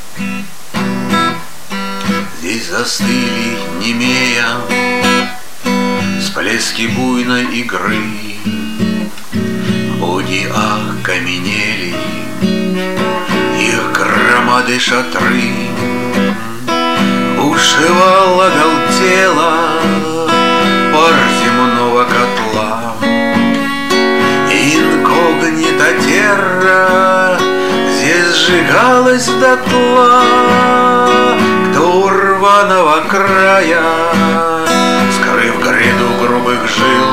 Здесь застыли, немея, всплески буйной игры. Боги окаменели, их громады шатры. Бушевал, оголтела пар земного котла. Инкогнита терра здесь сжигалась дотла. Кто у рваного края, скрыв гряду грубых жил,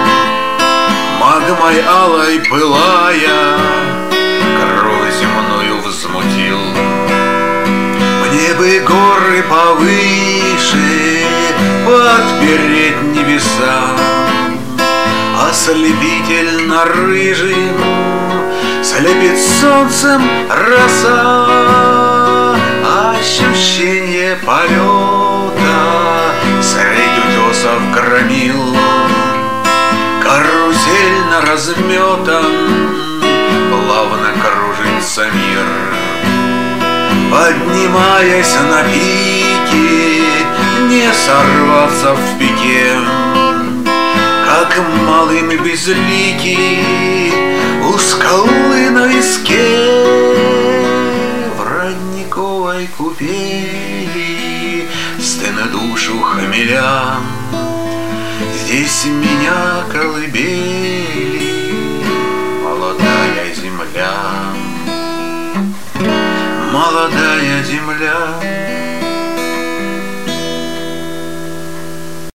магмой алой пылая, кровь земную взмутил. Мне бы горы повыше подпереть небеса, ослепительно рыжим слепит солнцем роса. Ощущение полета средь утесов громил, карусельно разметан плавно кружится мир. Поднимаясь на пике, не сорваться в пике, как малым безликий у скалы на виске. В родниковой купели стыны душу хмеля, здесь меня колыбели молодая земля. Молодая земля.